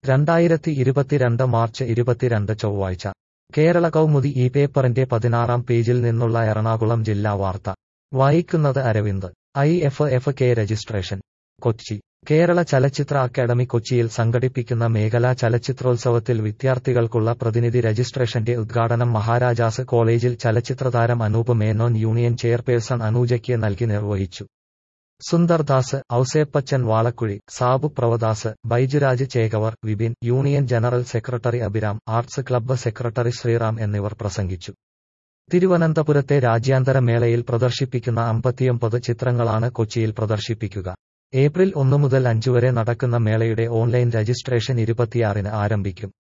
2022 March 22 ചൊവ്വാഴ്ച കേരള കൗമുദി ഈ പേപ്പറിന്റെ 16-ാം പേജിൽ നിന്നുള്ള എറണാകുളം ജില്ലാ വാർത്ത വായിക്കുന്നത് Aravind. IFFK registration. Kochi. Kerala Chalachitra academy കൊച്ചിയിൽ സംഘടിപ്പിക്കുന്ന മേഖലാ ചലച്ചിത്രോത്സവത്തിൽ വിദ്യാർത്ഥികൾക്കുള്ള പ്രതിനിധി രജിസ്ട്രേഷന്റെ ഉദ്ഘാടനം മഹാരാജാസ് കോളേജിൽ ചലച്ചിത്രതാരം അനൂപ് മേനോൻ യൂണിയൻ ചെയർപേഴ്സൺ അനൂജയ്ക്ക് നൽകി നിർവഹിച്ചു. Sundardas, Ouseppachan Valakuzhy, Sabu Pravadas, Baijuraj Chekavar, Vipin, union general secretary Abhiram, arts club secretary Sreeram എന്നിവർ പ്രസംഗിച്ചു. തിരുവനന്തപുരത്തെ രാജ്യാന്തര മേളയിൽ പ്രദർശിപ്പിക്കുന്ന 59 ചിത്രങ്ങളാണ് കൊച്ചിയിൽ പ്രദർശിപ്പിക്കുക. ഏപ്രിൽ 1 മുതൽ 5 വരെ നടക്കുന്ന മേളയുടെ ഓൺലൈൻ രജിസ്ട്രേഷൻ 26-ന് ആരംഭിക്കും.